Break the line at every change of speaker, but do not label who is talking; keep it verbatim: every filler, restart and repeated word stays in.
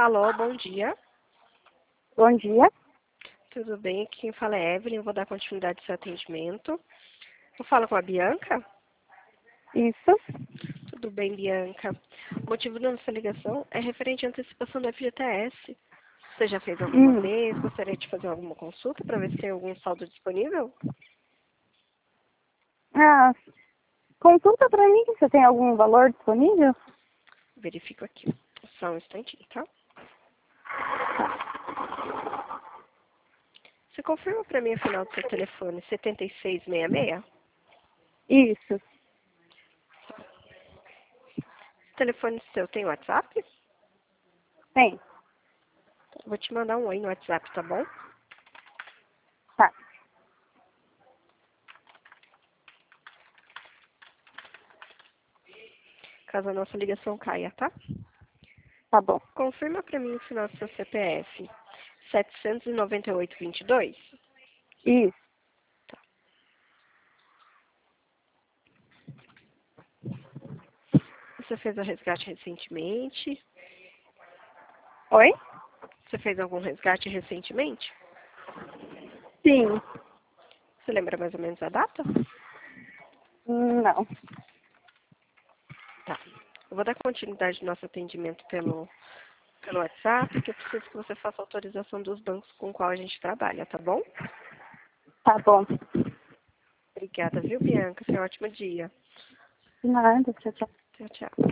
Alô, bom dia.
Bom dia.
Tudo bem? Aqui quem fala é Evelyn. Eu vou dar continuidade ao seu atendimento. Eu falo com a Bianca?
Isso.
Tudo bem, Bianca. O motivo da nossa ligação é referente à antecipação do F G T S. Você já fez alguma
Hum.
vez? Gostaria de fazer alguma consulta para ver se tem algum saldo disponível?
Ah, consulta pra mim, você tem algum valor disponível?
Verifico aqui. Só um instantinho, tá? Você confirma para mim o final do seu telefone setenta e seis sessenta e seis?
Isso.
O telefone seu tem WhatsApp?
Tem.
Vou te mandar um oi no WhatsApp, tá bom?
Tá.
Caso a nossa ligação caia, tá?
Tá bom.
Confirma para mim o final do seu C P F. setecentos e noventa e oito, vinte e dois?
Isso.
Você fez o resgate recentemente?
Oi?
Você fez algum resgate recentemente?
Sim.
Você lembra mais ou menos a data?
Hum, Não.
Tá. Eu vou dar continuidade ao nosso atendimento pelo, pelo WhatsApp, que eu preciso que você faça autorização dos bancos com qual a gente trabalha, tá bom?
Tá bom.
Obrigada, viu, Bianca? Tenha um ótimo dia.
Nada, tchau, tchau.
Tchau, tchau.